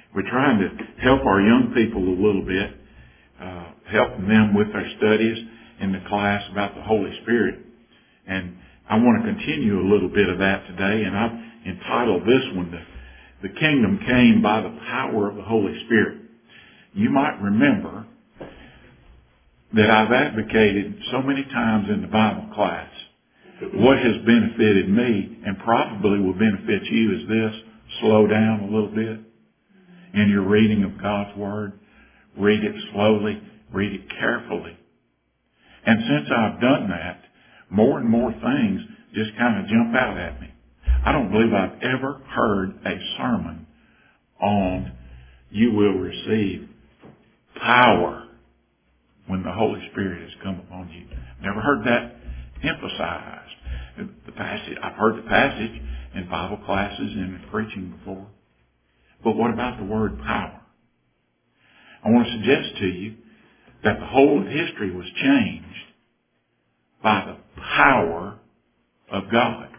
We're trying to help our young people a little bit, helping them with their studies in the class about the Holy Spirit. And I want to continue a little bit of that today, and I've entitled this one, The Kingdom Came by the Power of the Holy Spirit. You might remember that I've advocated so many times in the Bible class. What has benefited me and probably will benefit you is this: slow down a little bit in your reading of God's Word. Read it slowly, read it carefully. And since I've done that, more and more things just kind of jump out at me. I don't believe I've ever heard a sermon on you will receive power when the Holy Spirit has come upon you. Never heard that emphasized. The passage, I've heard the passage in Bible classes and in preaching before. But what about the word power? I want to suggest to you that the whole of history was changed by the power of God.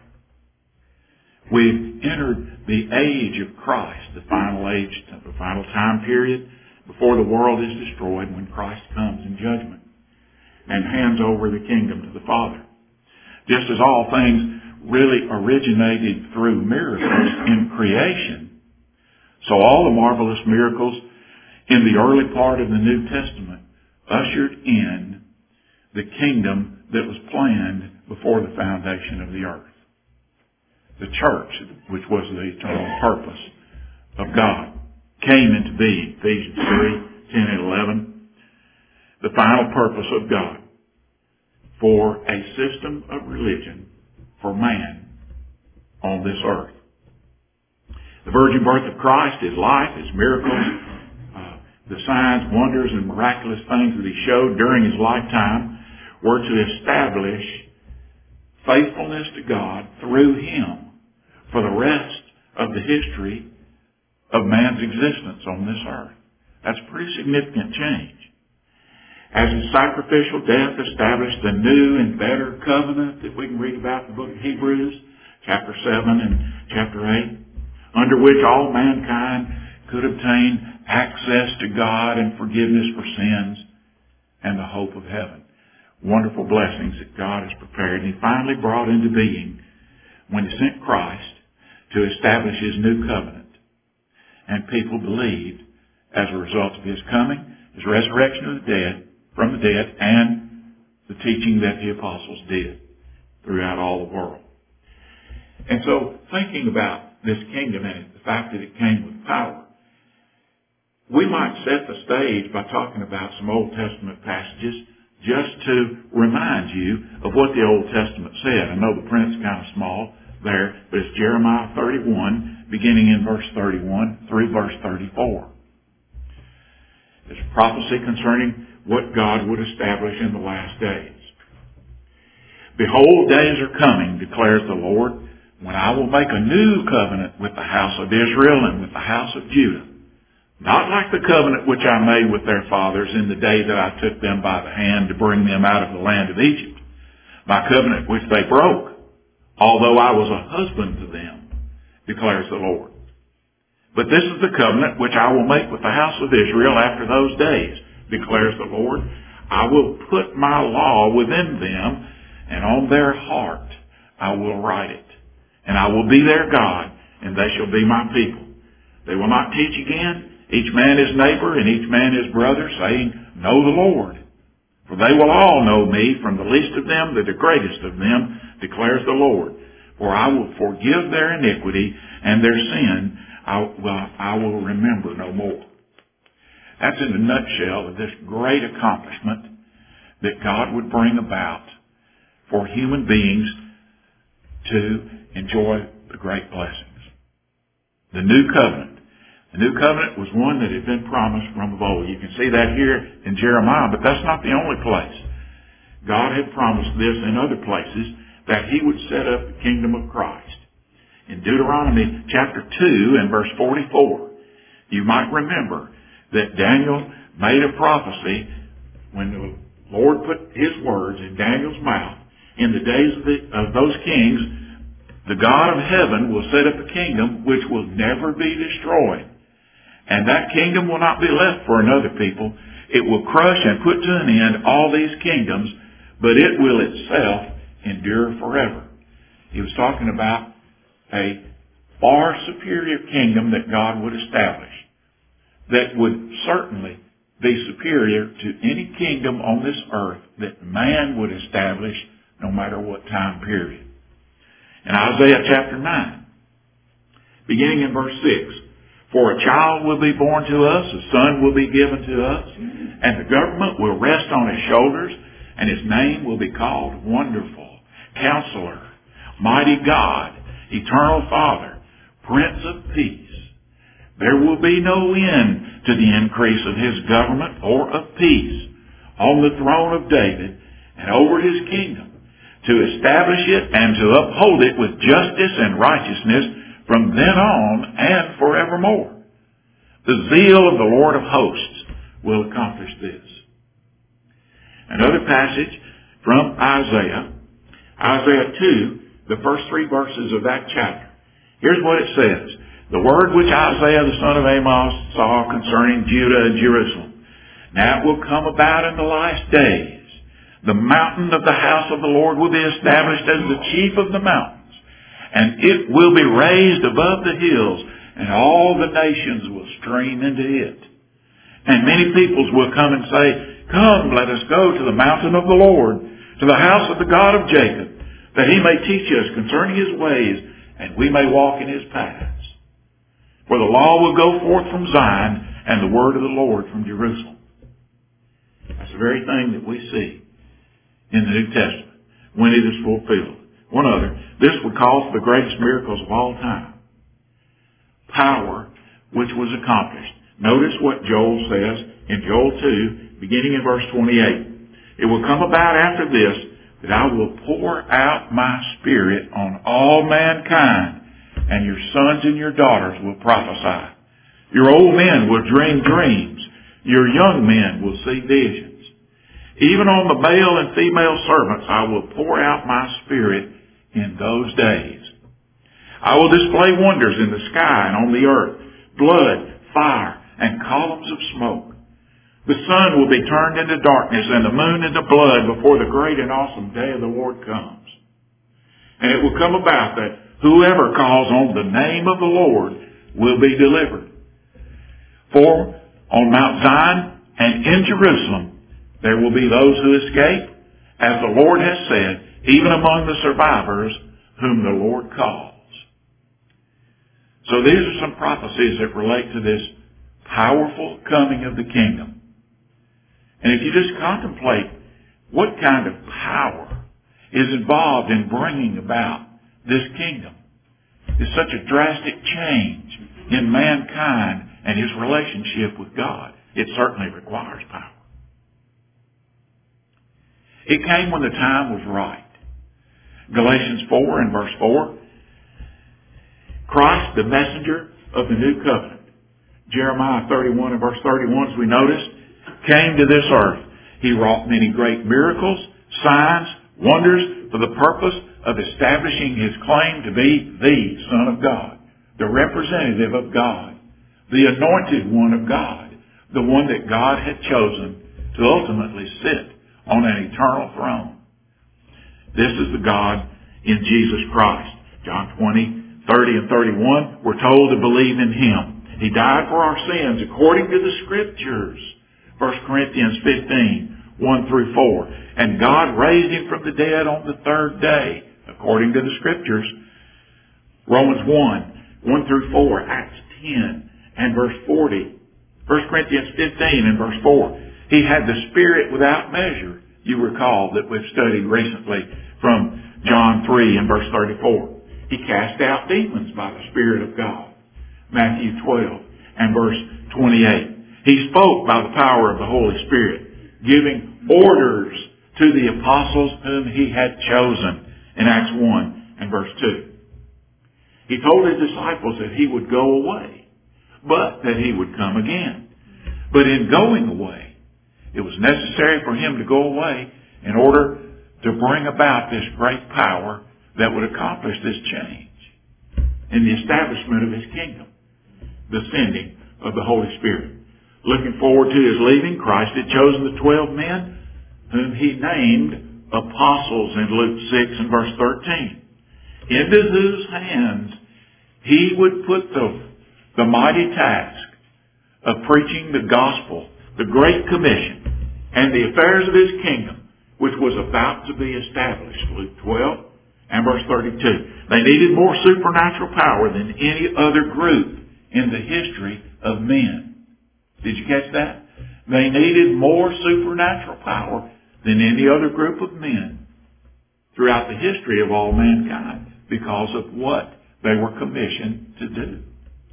We've entered the age of Christ, the final age, the final time period before the world is destroyed, when Christ comes in judgment and hands over the kingdom to the Father. Just as all things really originated through miracles in creation, so all the marvelous miracles in the early part of the New Testament ushered in the kingdom that was planned before the foundation of the earth. The church, which was the eternal purpose of God, came into being. Ephesians 3:10 and 11. The final purpose of God for a system of religion for man on this earth. The virgin birth of Christ, His life, His miracles, the signs, wonders, and miraculous things that He showed during His lifetime were to establish faithfulness to God through Him for the rest of the history of man's existence on this earth. That's a pretty significant change. As His sacrificial death established the new and better covenant that we can read about in the book of Hebrews, chapter 7 and chapter 8, under which all mankind could obtain access to God and forgiveness for sins and the hope of heaven. Wonderful blessings that God has prepared. And He finally brought into being when He sent Christ to establish His new covenant. And people believed as a result of His coming, His resurrection of the dead, from the dead, and the teaching that the apostles did throughout all the world. And so, thinking about this kingdom and the fact that it came with power, we might set the stage by talking about some Old Testament passages just to remind you of what the Old Testament said. I know the print's kind of small there, but it's Jeremiah 31, beginning in verse 31 through verse 34. It's a prophecy concerning what God would establish in the last days. Behold, days are coming, declares the Lord, when I will make a new covenant with the house of Israel and with the house of Judah. Not like the covenant which I made with their fathers in the day that I took them by the hand to bring them out of the land of Egypt. My covenant which they broke, although I was a husband to them, declares the Lord. But this is the covenant which I will make with the house of Israel after those days, declares the Lord. I will put my law within them, and on their heart I will write it. And I will be their God, and they shall be my people. They will not teach again, each man his neighbor and each man his brother, saying, Know the Lord. For they will all know me, from the least of them to the greatest of them, declares the Lord. For I will forgive their iniquity, and their sin I will remember no more. That's in a nutshell of this great accomplishment that God would bring about for human beings to enjoy the great blessings. The new covenant. The new covenant was one that had been promised from of old. You can see that here in Jeremiah, but that's not the only place. God had promised this in other places, that He would set up the kingdom of Christ. In Deuteronomy chapter 2 and verse 44, you might remember that Daniel made a prophecy when the Lord put His words in Daniel's mouth. In the days of those kings, the God of heaven will set up a kingdom which will never be destroyed. And that kingdom will not be left for another people. It will crush and put to an end all these kingdoms, but it will itself endure forever. He was talking about a far superior kingdom that God would establish that would certainly be superior to any kingdom on this earth that man would establish no matter what time period. In Isaiah chapter 9, beginning in verse 6, "For a child will be born to us, a son will be given to us, and the government will rest on his shoulders, and his name will be called Wonderful, Counselor, Mighty God, Eternal Father, Prince of Peace. There will be no end to the increase of his government or of peace on the throne of David and over his kingdom, to establish it and to uphold it with justice and righteousness from then on and forevermore. The zeal of the Lord of hosts will accomplish this." Another passage from Isaiah 2, the first 3 verses of that chapter. Here's what it says. "The word which Isaiah the son of Amos saw concerning Judah and Jerusalem. Now it will come about in the last days. The mountain of the house of the Lord will be established as the chief of the mountains, and it will be raised above the hills, and all the nations will stream into it. And many peoples will come and say, 'Come, let us go to the mountain of the Lord, to the house of the God of Jacob, that he may teach us concerning his ways, and we may walk in his paths. For the law will go forth from Zion, and the word of the Lord from Jerusalem.'" That's the very thing that we see in the New Testament when it is fulfilled. One other, this would call for the greatest miracles of all time. Power which was accomplished. Notice what Joel says in Joel 2, beginning in verse 28. "It will come about after this that I will pour out my Spirit on all mankind, and your sons and your daughters will prophesy. Your old men will dream dreams. Your young men will see visions. Even on the male and female servants I will pour out my Spirit in those days. I will display wonders in the sky and on the earth, blood, fire, and columns of smoke. The sun will be turned into darkness and the moon into blood before the great and awesome day of the Lord comes. And it will come about that whoever calls on the name of the Lord will be delivered. For on Mount Zion and in Jerusalem there will be those who escape, as the Lord has said, even among the survivors whom the Lord calls." So these are some prophecies that relate to this powerful coming of the kingdom. And if you just contemplate what kind of power is involved in bringing about this kingdom, it's such a drastic change in mankind and his relationship with God. It certainly requires power. It came when the time was right. Galatians 4 and verse 4. Christ, the messenger of the new covenant. Jeremiah 31 and verse 31, as we noticed, came to this earth. He wrought many great miracles, signs, wonders for the purpose of establishing his claim to be the Son of God, the representative of God, the anointed one of God, the one that God had chosen to ultimately sit on an eternal throne. This is the God in Jesus Christ. John 20, 30 and 31, we're told to believe in him. He died for our sins according to the Scriptures. 1 Corinthians 15, 1 through 4. And God raised him from the dead on the third day, according to the Scriptures. Romans 1, 1 through 4, Acts 10 and verse 40. 1 Corinthians 15 and verse 4. He had the Spirit without measure. You recall that we've studied recently from John 3 and verse 34. He cast out demons by the Spirit of God. Matthew 12 and verse 28. He spoke by the power of the Holy Spirit, giving orders to the apostles whom he had chosen in Acts 1 and verse 2. He told his disciples that he would go away, but that he would come again. But in going away, it was necessary for him to go away in order to bring about this great power that would accomplish this change in the establishment of his kingdom, the sending of the Holy Spirit. Looking forward to his leaving, Christ had chosen the 12 men whom he named apostles in Luke 6 and verse 13, into whose hands he would put the mighty task of preaching the gospel, the Great Commission, and the affairs of his kingdom, which was about to be established. Luke 12 and verse 32. They needed more supernatural power than any other group in the history of men. Did you catch that? They needed more supernatural power than any other group of men throughout the history of all mankind because of what they were commissioned to do.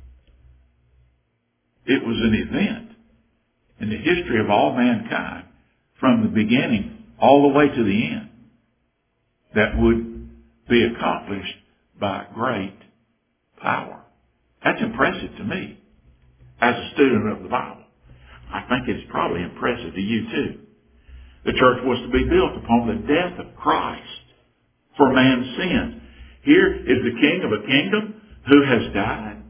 It was an event in the history of all mankind from the beginning all the way to the end that would be accomplished by great power. That's impressive to me as a student of the Bible. I think it's probably impressive to you too. The church was to be built upon the death of Christ for man's sins. Here is the king of a kingdom who has died.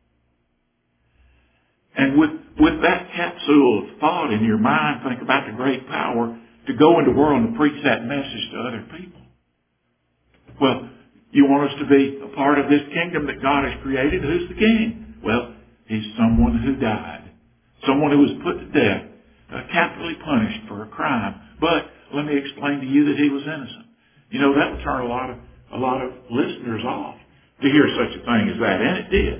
And with that capsule of thought in your mind, think about the great power to go into the world and preach that message to other people. Well, you want us to be a part of this kingdom that God has created? Who's the king? Well, he's someone who died. Someone who was put to death, capitally punished for a crime. But let me explain to you that he was innocent. You know, that would turn a lot of listeners off to hear such a thing as that, and it did.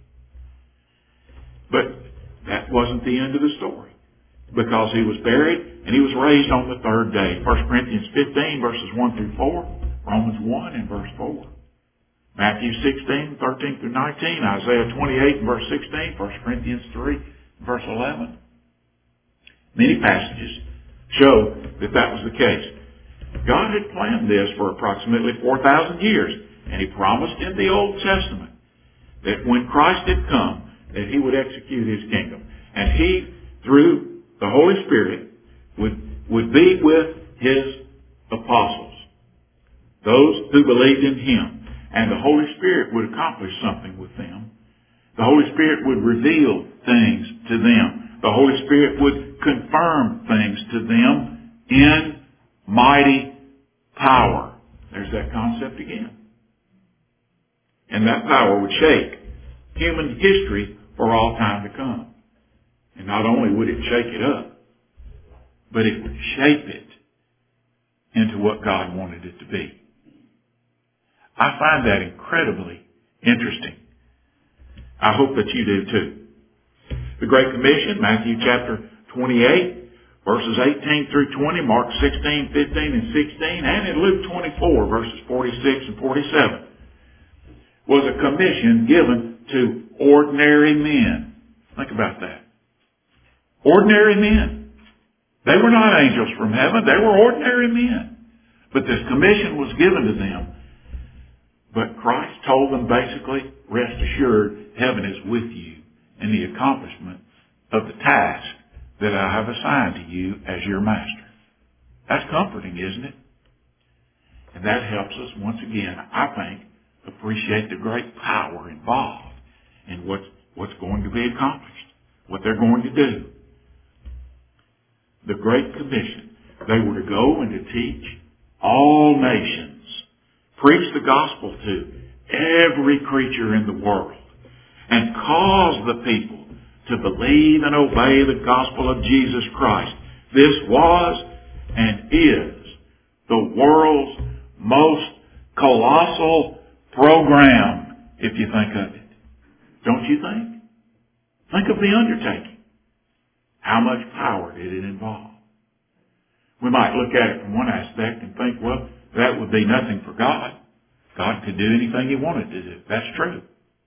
But that wasn't the end of the story, because he was buried and he was raised on the third day. 1 Corinthians 15 verses 1 through 4, Romans 1 and verse 4, Matthew 16, 13 through 19, Isaiah 28 and verse 16, 1 Corinthians 3, verse 11. Many passages show that that was the case. God had planned this for approximately 4,000 years, and he promised in the Old Testament that when Christ had come, that he would execute his kingdom. And he, through the Holy Spirit, would be with his apostles, those who believed in him. And the Holy Spirit would accomplish something with them. The Holy Spirit would reveal things to them. The Holy Spirit would confirm things to them in mighty power. There's that concept again. And that power would shake human history for all time to come. And not only would it shake it up, but it would shape it into what God wanted it to be. I find that incredibly interesting. I hope that you do too. The Great Commission, Matthew chapter 28, verses 18 through 20, Mark 16, 15, and 16, and in Luke 24, verses 46 and 47, was a commission given to ordinary men. Think about that. Ordinary men. They were not angels from heaven. They were ordinary men. But this commission was given to them. But Christ told them basically, rest assured, heaven is with you in the accomplishment of the task that I have assigned to you as your master. That's comforting, isn't it? And that helps us, once again, I think, appreciate the great power involved in what's going to be accomplished, what they're going to do. The Great Commission. They were to go and to teach all nations, preach the gospel to every creature in the world, and cause the people to believe and obey the gospel of Jesus Christ. This was and is the world's most colossal program, if you think of it. Don't you think? Think of the undertaking. How much power did it involve? We might look at it from one aspect and think, well, that would be nothing for God. God could do anything he wanted to do. That's true.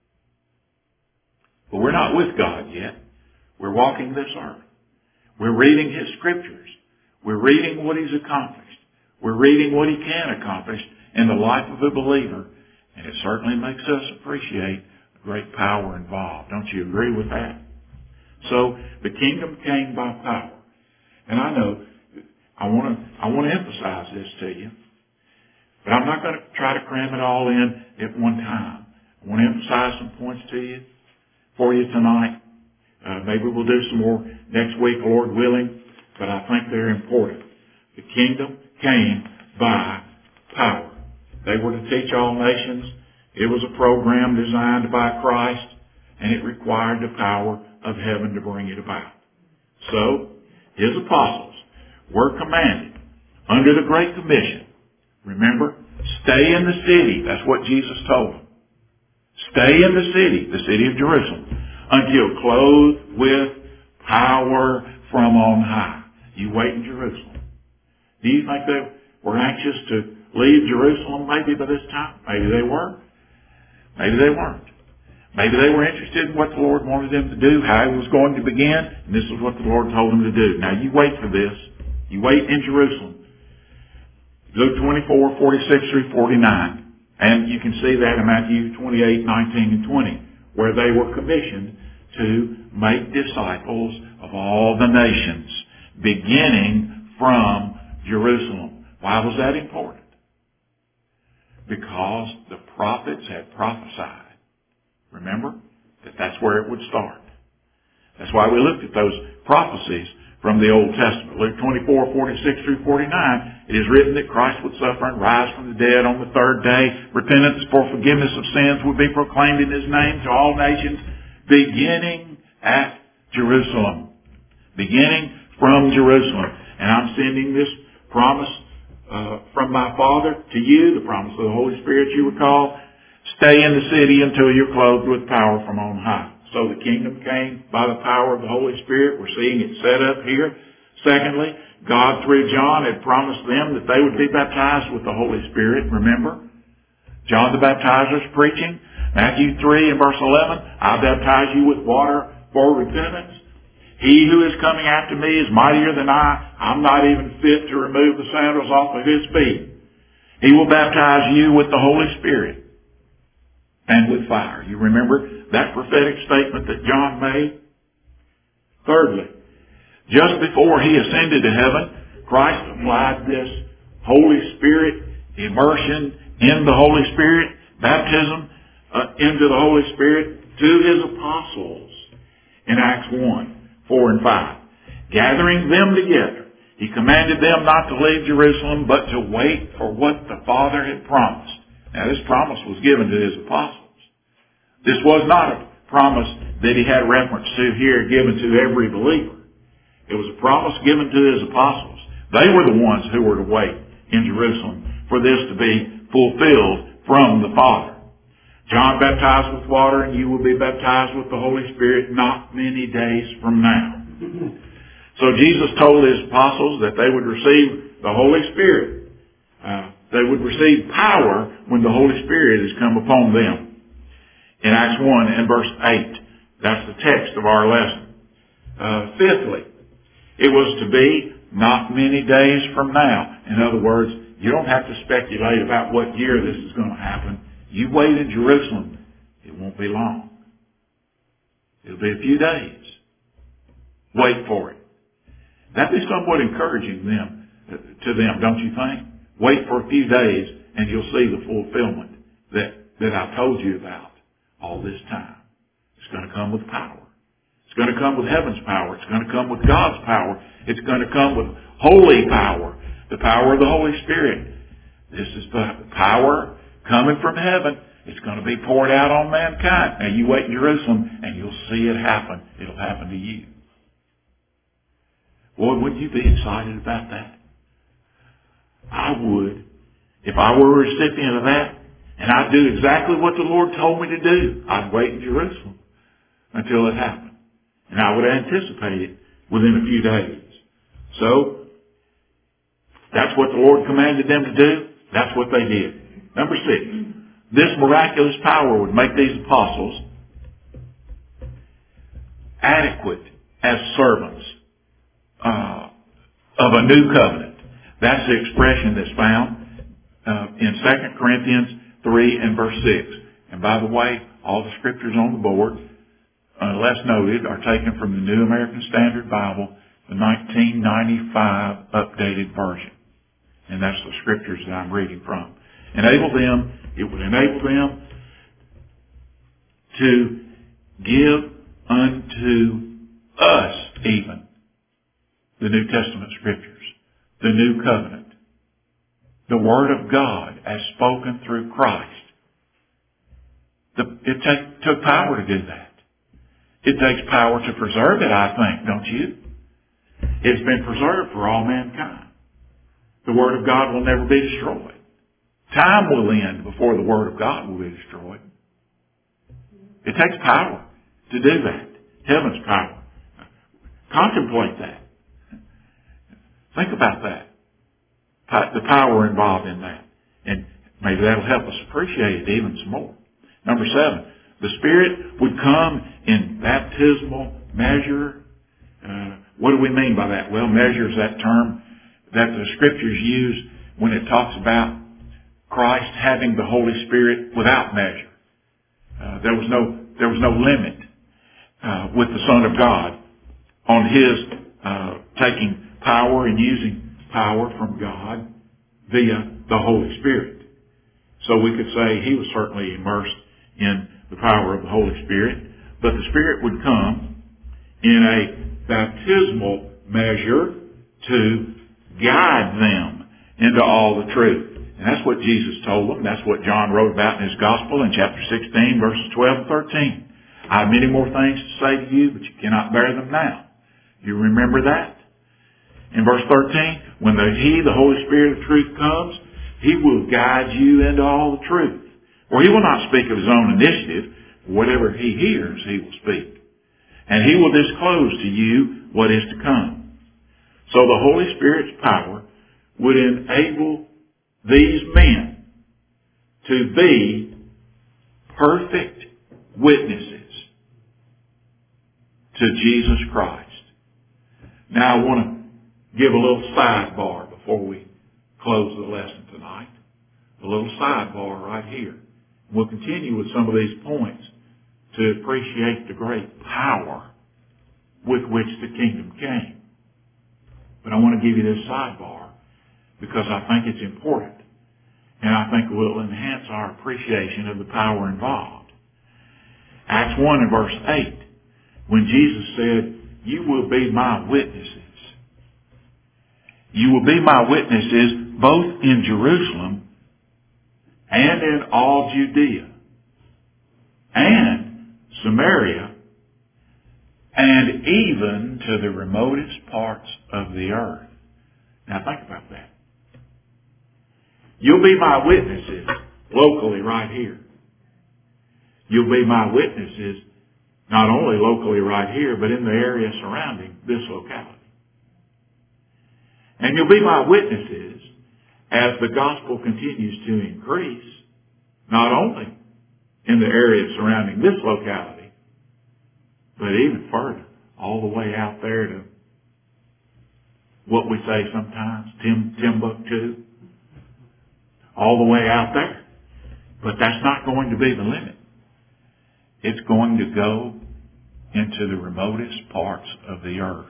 But we're not with God yet. We're walking this earth. We're reading his scriptures. We're reading what he's accomplished. We're reading what he can accomplish in the life of a believer. And it certainly makes us appreciate the great power involved. Don't you agree with that? So the kingdom came by power. And I know I want to emphasize this to you. But I'm not going to try to cram it all in at one time. I want to emphasize some points to you, for you tonight. Maybe we'll do some more next week, Lord willing, but I think they're important. The kingdom came by power. They were to teach all nations. It was a program designed by Christ, and it required the power of heaven to bring it about. So, his apostles were commanded under the Great Commission. Remember, stay in the city. That's what Jesus told them. Stay in the city of Jerusalem, until clothed with power from on high. You wait in Jerusalem. Do you think they were anxious to leave Jerusalem maybe by this time? Maybe they were. Maybe they weren't. Maybe they were interested in what the Lord wanted them to do, how He was going to begin, and this is what the Lord told them to do. Now you wait for this. You wait in Jerusalem. Luke 24, 46 through 49. And you can see that in Matthew 28, 19, and 20, where they were commissioned to make disciples of all the nations, beginning from Jerusalem. Why was that important? Because the prophets had prophesied. Remember? That's where it would start. That's why we looked at those prophecies from the Old Testament. Luke 24, 46 through 49, it is written that Christ would suffer and rise from the dead on the third day. Repentance for forgiveness of sins would be proclaimed in His name to all nations, beginning at Jerusalem. Beginning from Jerusalem. And I'm sending this promise from my Father to you, the promise of the Holy Spirit you recall. Stay in the city until you're clothed with power from on high. So the kingdom came by the power of the Holy Spirit. We're seeing it set up here. Secondly, God through John had promised them that they would be baptized with the Holy Spirit. Remember? John the Baptizer's preaching. Matthew 3 and verse 11. I baptize you with water for repentance. He who is coming after me is mightier than I. I'm not even fit to remove the sandals off of His feet. He will baptize you with the Holy Spirit and with fire. You remember that prophetic statement that John made? Thirdly, just before He ascended to heaven, Christ applied this Holy Spirit immersion in the Holy Spirit, baptism into the Holy Spirit to His apostles in Acts 1, 4 and 5. Gathering them together, He commanded them not to leave Jerusalem, but to wait for what the Father had promised. Now this promise was given to His apostles. This was not a promise that He had reference to here given to every believer. It was a promise given to His apostles. They were the ones who were to wait in Jerusalem for this to be fulfilled from the Father. John baptized with water, and you will be baptized with the Holy Spirit not many days from now. So Jesus told His apostles that they would receive the Holy Spirit. They would receive power when the Holy Spirit has come upon them. In Acts 1 and verse 8. That's the text of our lesson. Fifthly, it was to be not many days from now. In other words, you don't have to speculate about what year this is going to happen. You wait in Jerusalem. It won't be long. It'll be a few days. Wait for it. That'd be somewhat encouraging to them, don't you think? Wait for a few days and you'll see the fulfillment that I told you about all this time. It's going to come with power. It's going to come with heaven's power. It's going to come with God's power. It's going to come with holy power, the power of the Holy Spirit. This is the power coming from heaven. It's going to be poured out on mankind. Now you wait in Jerusalem and you'll see it happen. It'll happen to you. Boy, wouldn't you be excited about that? I would. If I were a recipient of that, and I'd do exactly what the Lord told me to do. I'd wait in Jerusalem until it happened. And I would anticipate it within a few days. So, that's what the Lord commanded them to do. That's what they did. Number 6. This miraculous power would make these apostles adequate as servants of a new covenant. That's the expression that's found in 2 Corinthians 3 and verse 6. And by the way, all the scriptures on the board, unless noted, are taken from the New American Standard Bible, the 1995 updated version. And that's the scriptures that I'm reading from. It would enable them to give unto us even, the New Testament Scriptures, the New Covenant, the Word of God as spoken through Christ. It took power to do that. It takes power to preserve it, I think, don't you? It's been preserved for all mankind. The Word of God will never be destroyed. Time will end before the Word of God will be destroyed. It takes power to do that. Heaven's power. Contemplate that. Think about that. The power involved in that. And maybe that'll help us appreciate it even some more. Number 7, the Spirit would come in baptismal measure. What do we mean by that? Well, measure is that term that the Scriptures use when it talks about Christ having the Holy Spirit without measure. There was no limit with the Son of God on His taking power and using power from God via the Holy Spirit. So we could say He was certainly immersed in the power of the Holy Spirit, but the Spirit would come in a baptismal measure to guide them into all the truth. And that's what Jesus told them. That's what John wrote about in his Gospel in chapter 16, verses 12 and 13. I have many more things to say to you, but you cannot bear them now. You remember that? In verse 13, when He, the Holy Spirit of truth, comes, He will guide you into all the truth. For He will not speak of His own initiative. Whatever He hears, He will speak. And He will disclose to you what is to come. So the Holy Spirit's power would enable these men to be perfect witnesses to Jesus Christ. Now I want to give a little sidebar before we close the lesson tonight. A little sidebar right here. We'll continue with some of these points to appreciate the great power with which the kingdom came. But I want to give you this sidebar because I think it's important. And I think it will enhance our appreciation of the power involved. Acts 1 and verse 8, when Jesus said, "You will be my witnesses." You will be my witnesses both in Jerusalem and in all Judea and Samaria and even to the remotest parts of the earth. Now think about that. You'll be my witnesses locally right here. You'll be my witnesses not only locally right here, but in the area surrounding this locality. And you'll be my witnesses as the gospel continues to increase, not only in the area surrounding this locality, but even further, all the way out there to what we say sometimes, Timbuktu, all the way out there. But that's not going to be the limit. It's going to go into the remotest parts of the earth.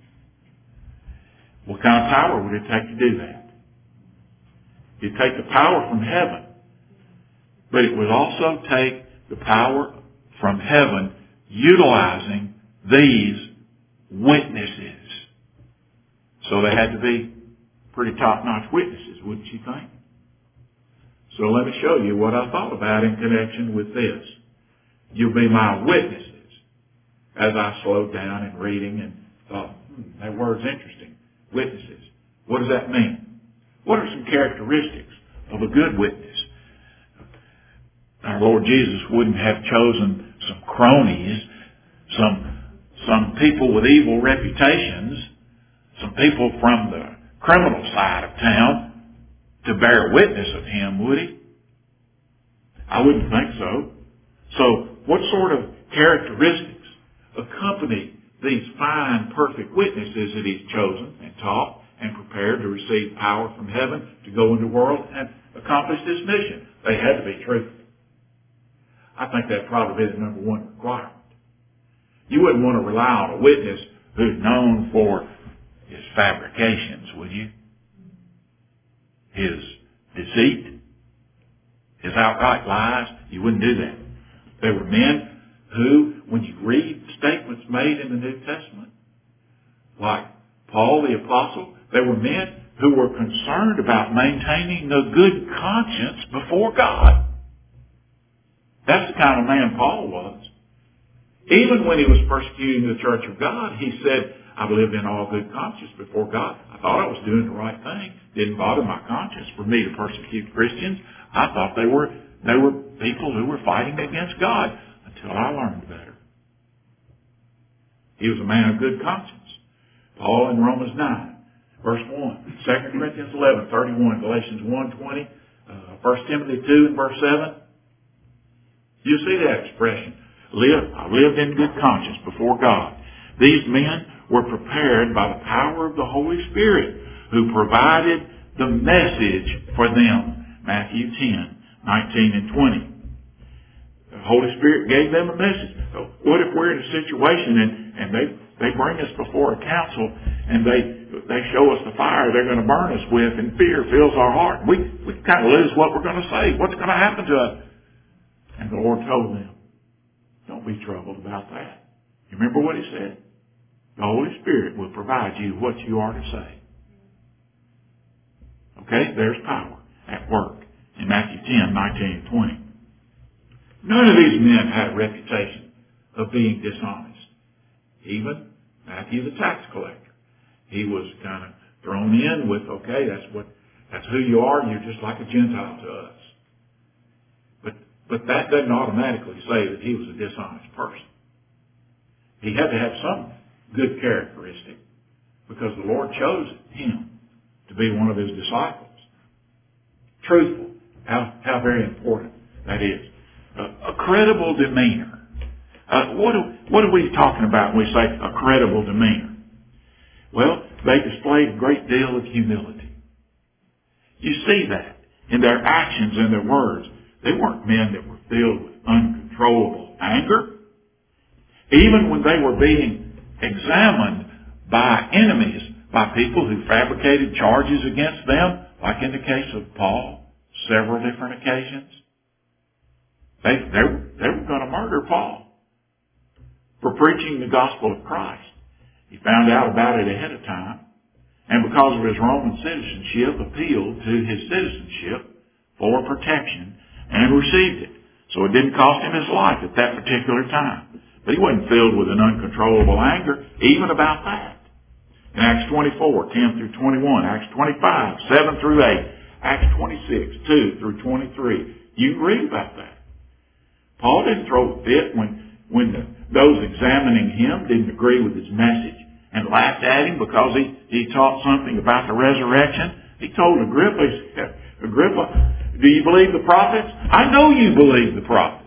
What kind of power would it take to do that? It'd take the power from heaven, but it would also take the power from heaven utilizing these witnesses. So they had to be pretty top-notch witnesses, wouldn't you think? So let me show you what I thought about in connection with this. You'll be my witnesses. As I slowed down in reading and thought, that word's interesting. Witnesses. What does that mean? What are some characteristics of a good witness? Our Lord Jesus wouldn't have chosen some cronies, some people with evil reputations, some people from the criminal side of town to bear witness of Him, would He? I wouldn't think so. So what sort of characteristics accompany these fine, perfect witnesses that He's chosen and taught and prepared to receive power from heaven to go into the world and accomplish this mission? They had to be truthful. I think that'd probably be the number one requirement. You wouldn't want to rely on a witness who's known for his fabrications, would you? His deceit, his outright lies. You wouldn't do that. They were men who, when you read statements made made in the New Testament, like Paul the Apostle. They were men who were concerned about maintaining a good conscience before God. That's the kind of man Paul was. Even when he was persecuting the church of God, he said, I've lived in all good conscience before God. I thought I was doing the right thing. Didn't bother my conscience for me to persecute Christians. I thought they were people who were fighting against God until I learned better. He was a man of good conscience. Paul in Romans 9, verse 1, 2 Corinthians 11, 31, Galatians 1, 20, 1 Timothy 2 and verse 7. You see that expression. I lived in good conscience before God. These men were prepared by the power of the Holy Spirit who provided the message for them. Matthew 10, 19 and 20. The Holy Spirit gave them a message. So what if we're in a situation and they bring us before a council and they show us the fire they're going to burn us with and fear fills our heart. We kind of lose what we're going to say. What's going to happen to us? And the Lord told them, don't be troubled about that. You remember what He said? The Holy Spirit will provide you what you are to say. Okay? There's power at work in Matthew 10, 19 and 20. None of these men had a reputation of being dishonest. Even Matthew the tax collector. He was kind of thrown in with, okay, that's who you are. You're just like a Gentile to us. But that doesn't automatically say that he was a dishonest person. He had to have some good characteristic because the Lord chose him to be one of His disciples. Truthful. How very important that is. A credible demeanor. What are we talking about when we say a credible demeanor? Well, they displayed a great deal of humility. You see that in their actions and their words. They weren't men that were filled with uncontrollable anger. Even when they were being examined by enemies, by people who fabricated charges against them, like in the case of Paul, several different occasions, they were going to murder Paul for preaching the gospel of Christ. He found out about it ahead of time, and because of his Roman citizenship, appealed to his citizenship for protection and received it. So it didn't cost him his life at that particular time. But he wasn't filled with an uncontrollable anger, even about that. In Acts 24, 10 through 21, Acts 25, 7 through 8, Acts 26, 2 through 23, you can read about that. Paul didn't throw a fit when those examining him didn't agree with his message and laughed at him because he taught something about the resurrection. He told Agrippa, he said, Agrippa, do you believe the prophets? I know you believe the prophets.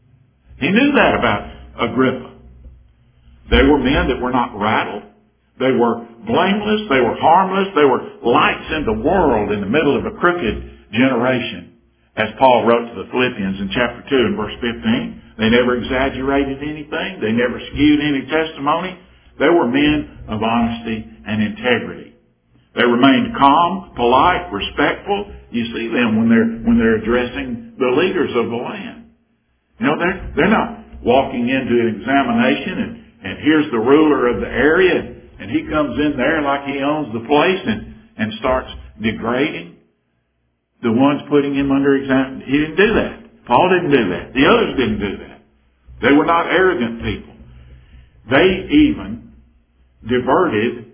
He knew that about Agrippa. They were men that were not rattled. They were blameless. They were harmless. They were lights in the world in the middle of a crooked generation. As Paul wrote to the Philippians in chapter 2 and verse 15, they never exaggerated anything. They never skewed any testimony. They were men of honesty and integrity. They remained calm, polite, respectful. You see them when they're addressing the leaders of the land. You know, they're not walking into an examination and here's the ruler of the area and he comes in there like he owns the place and starts degrading the ones putting him under exam. He didn't do that. Paul didn't do that. The others didn't do that. They were not arrogant people. They even diverted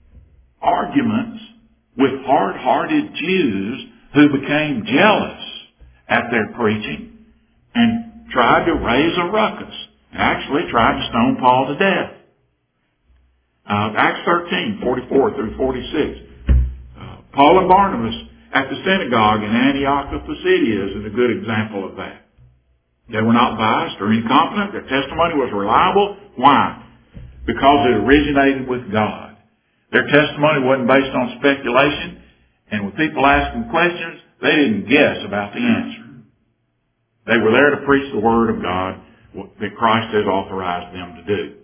arguments with hard-hearted Jews who became jealous at their preaching and tried to raise a ruckus. Actually tried to stone Paul to death. Acts 13, 44 through 46. Paul and Barnabas at the synagogue in Antioch of Pisidia is a good example of that. They were not biased or incompetent. Their testimony was reliable. Why? Because it originated with God. Their testimony wasn't based on speculation, and when people asked them questions, they didn't guess about the answer. They were there to preach the Word of God that Christ has authorized them to do.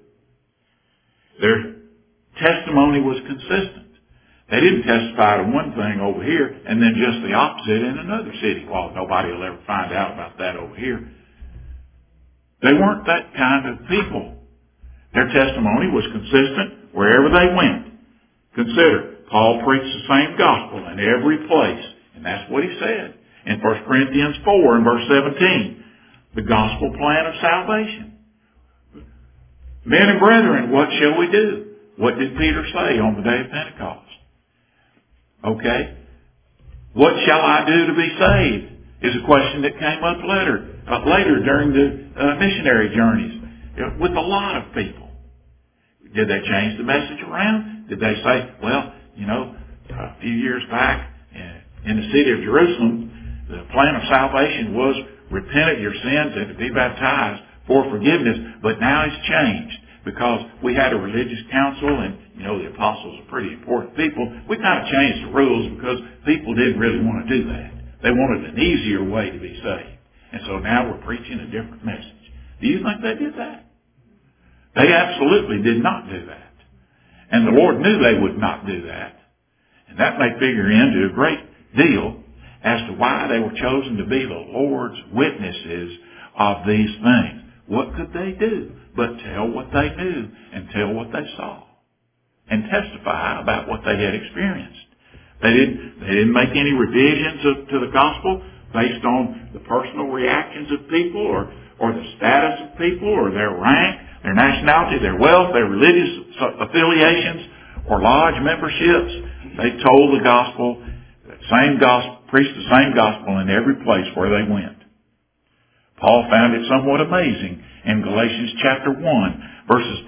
Their testimony was consistent. They didn't testify to one thing over here and then just the opposite in another city. Well, nobody will ever find out about that over here. They weren't that kind of people. Their testimony was consistent wherever they went. Consider, Paul preached the same gospel in every place. And that's what he said in 1 Corinthians 4 and verse 17. The gospel plan of salvation. Men and brethren, what shall we do? What did Peter say on the day of Pentecost? Okay. What shall I do to be saved? Is a question that came up later during the missionary journeys with a lot of people. Did they change the message around? Did they say, well, a few years back in the city of Jerusalem, the plan of salvation was repent of your sins and to be baptized for forgiveness, but now it's changed because we had a religious council and, the apostles are pretty important people. We kind of changed the rules because people didn't really want to do that. They wanted an easier way to be saved. And so now we're preaching a different message. Do you think they did that? They absolutely did not do that. And the Lord knew they would not do that. And that may figure into a great deal as to why they were chosen to be the Lord's witnesses of these things. What could they do but tell what they knew and tell what they saw and testify about what they had experienced? They didn't make any revisions to the gospel based on the personal reactions of people or the status of people or their rank, their nationality, their wealth, their religious affiliations or lodge memberships. They told the gospel, preached the same gospel in every place where they went. Paul found it somewhat amazing in Galatians chapter 1, verses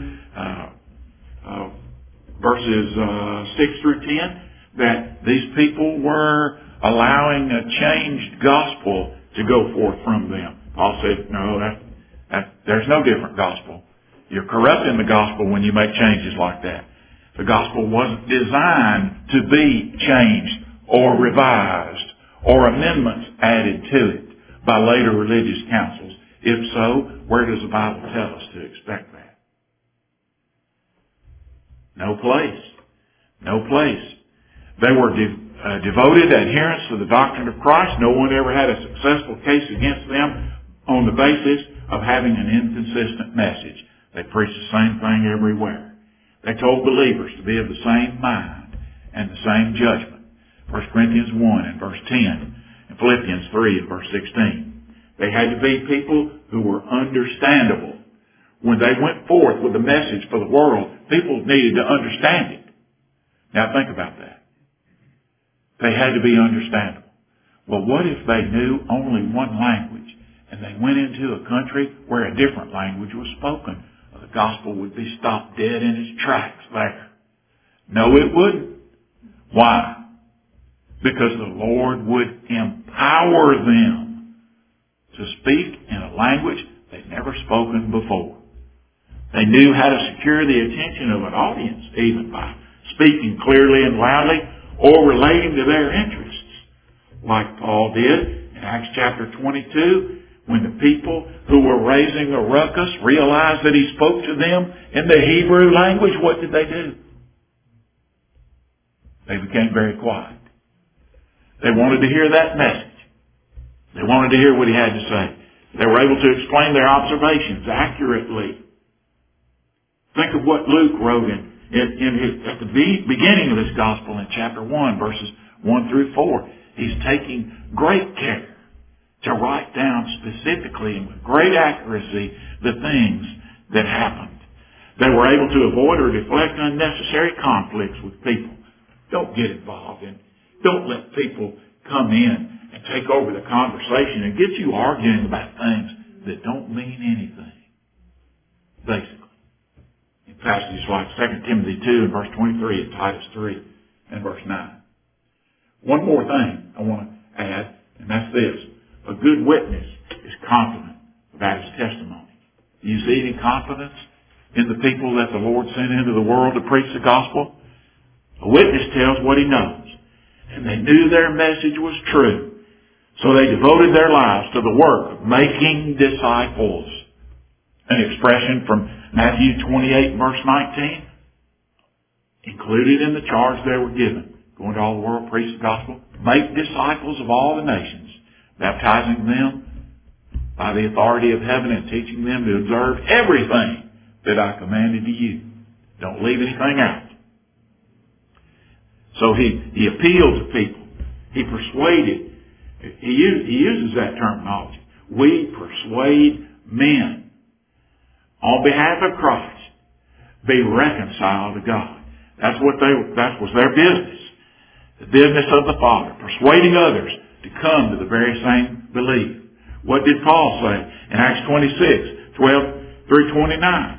6 through 10, that these people were allowing a changed gospel to go forth from them. Paul said, no, there's no different gospel. You're corrupting the gospel when you make changes like that. The gospel wasn't designed to be changed or revised or amendments added to it by later religious councils. If so, where does the Bible tell us to expect that? No place. No place. They were devoted adherents to the doctrine of Christ. No one ever had a successful case against them on the basis of having an inconsistent message. They preached the same thing everywhere. They told believers to be of the same mind and the same judgment. 1 Corinthians 1 and verse 10 and Philippians 3 and verse 16. They had to be people who were understandable. When they went forth with the message for the world, people needed to understand it. Now think about that. They had to be understandable. Well, what if they knew only one language and they went into a country where a different language was spoken? The gospel would be stopped dead in its tracks there. No, it wouldn't. Why? Because the Lord would empower them to speak in a language they'd never spoken before. They knew how to secure the attention of an audience, even by speaking clearly and loudly or relating to their interests, like Paul did in Acts chapter 22, when the people who were raising a ruckus realized that he spoke to them in the Hebrew language. What did they do? They became very quiet. They wanted to hear that message. They wanted to hear what he had to say. They were able to explain their observations accurately. Think of what Luke wrote at the beginning of his gospel in chapter 1, verses 1 through 4. He's taking great care to write down specifically and with great accuracy the things that happened. They were able to avoid or deflect unnecessary conflicts with people. Don't get involved in. Don't let people come in and take over the conversation and get you arguing about things that don't mean anything. Basically. In passages like 2 Timothy 2 and verse 23 and Titus 3 and verse 9. One more thing I want to add, and that's this. A good witness is confident about his testimony. Do you see any confidence in the people that the Lord sent into the world to preach the gospel? A witness tells what he knows. And they knew their message was true. So they devoted their lives to the work of making disciples. An expression from Matthew 28 verse 19. Included in the charge they were given. Go into all the world, preach the gospel. Make disciples of all the nations. Baptizing them by the authority of heaven and teaching them to observe everything that I commanded to you. Don't leave anything out. So he appealed to people. He persuaded. He uses that terminology. We persuade men on behalf of Christ, be reconciled to God. That was their business. The business of the Father, persuading others to come to the very same belief. What did Paul say in Acts 26, 12 through 29?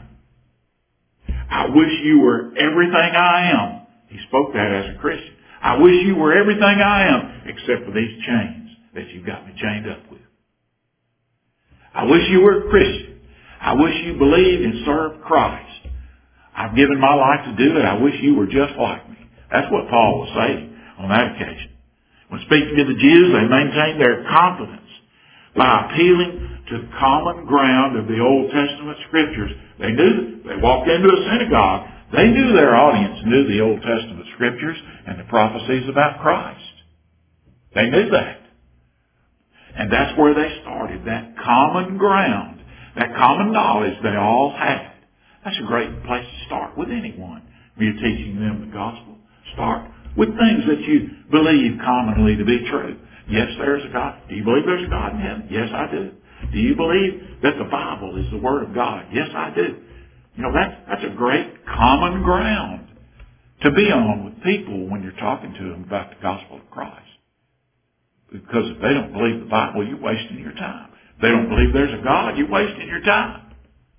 I wish you were everything I am. He spoke that as a Christian. I wish you were everything I am except for these chains that you've got me chained up with. I wish you were a Christian. I wish you believed and served Christ. I've given my life to do it. I wish you were just like me. That's what Paul was saying on that occasion. When speaking to the Jews, they maintained their confidence by appealing to the common ground of the Old Testament Scriptures. They knew, they walked into a synagogue, they knew their audience knew the Old Testament Scriptures and the prophecies about Christ. They knew that. And that's where they started, that common ground, that common knowledge they all had. That's a great place to start with anyone when you're teaching them the gospel. Start with things that you believe commonly to be true. Yes, there's a God. Do you believe there's a God in heaven? Yes, I do. Do you believe that the Bible is the Word of God? Yes, I do. You know, that's a great common ground to be on with people when you're talking to them about the gospel of Christ. Because if they don't believe the Bible, you're wasting your time. If they don't believe there's a God, you're wasting your time.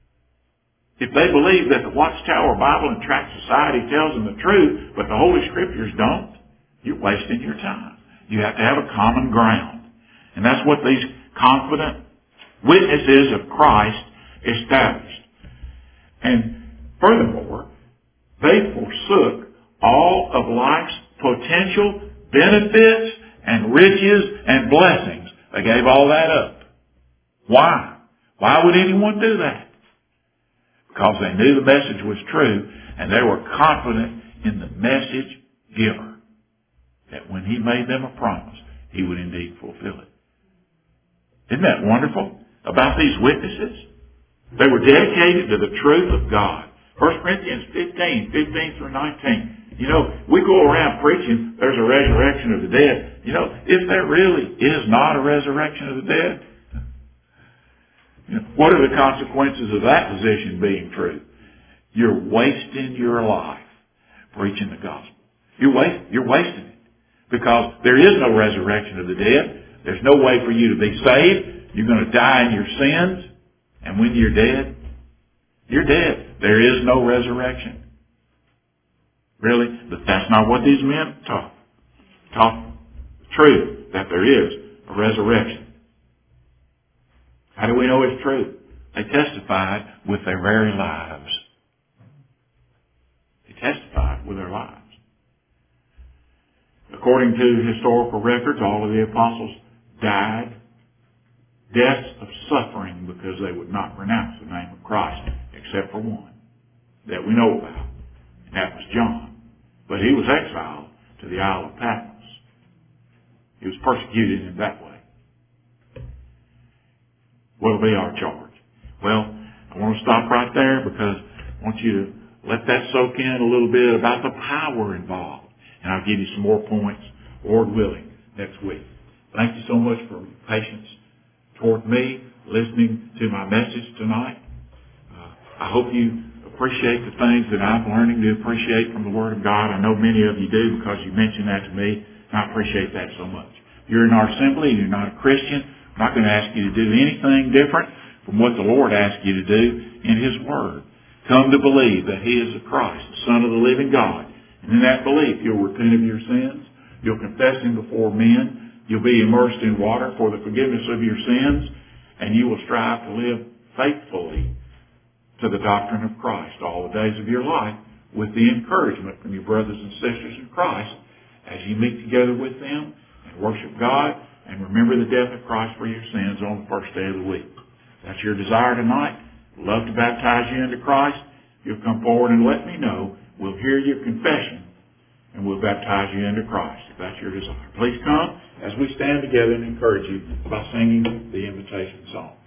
If they believe that the Watchtower Bible and Tract Society tells them the truth, but the Holy Scriptures don't, you're wasting your time. You have to have a common ground. And that's what these confident witnesses of Christ established. And furthermore, they forsook all of life's potential benefits and riches and blessings. They gave all that up. Why? Why would anyone do that? Because they knew the message was true and they were confident in the message giver. That when he made them a promise, he would indeed fulfill it. Isn't that wonderful about these witnesses? They were dedicated to the truth of God. 1 Corinthians 15 through 19. You know, we go around preaching there's a resurrection of the dead. You know, if there really is not a resurrection of the dead, you know, what are the consequences of that position being true? You're wasting your life preaching the gospel. You're wasting it. Because there is no resurrection of the dead. There's no way for you to be saved. You're going to die in your sins. And when you're dead, you're dead. There is no resurrection. Really? But that's not what these men taught. Taught the truth that there is a resurrection. How do we know it's true? They testified with their very lives. They testified with their lives. According to historical records, all of the apostles died deaths of suffering because they would not renounce the name of Christ, except for one that we know about, and that was John. But he was exiled to the Isle of Patmos. He was persecuted in that way. What'll be our charge? Well, I want to stop right there because I want you to let that soak in a little bit about the power involved. And I'll give you some more points, Lord willing, next week. Thank you so much for your patience toward me, listening to my message tonight. I hope you appreciate the things that I'm learning to appreciate from the Word of God. I know many of you do because you mentioned that to me, and I appreciate that so much. If you're in our assembly and you're not a Christian, I'm not going to ask you to do anything different from what the Lord asked you to do in His Word. Come to believe that He is the Christ, the Son of the living God. And in that belief, you'll repent of your sins. You'll confess Him before men. You'll be immersed in water for the forgiveness of your sins. And you will strive to live faithfully to the doctrine of Christ all the days of your life with the encouragement from your brothers and sisters in Christ as you meet together with them and worship God and remember the death of Christ for your sins on the first day of the week. That's your desire tonight. I'd love to baptize you into Christ. You'll come forward and let me know. We'll hear your confession, and we'll baptize you into Christ, if that's your desire. Please come as we stand together and encourage you by singing the invitation song.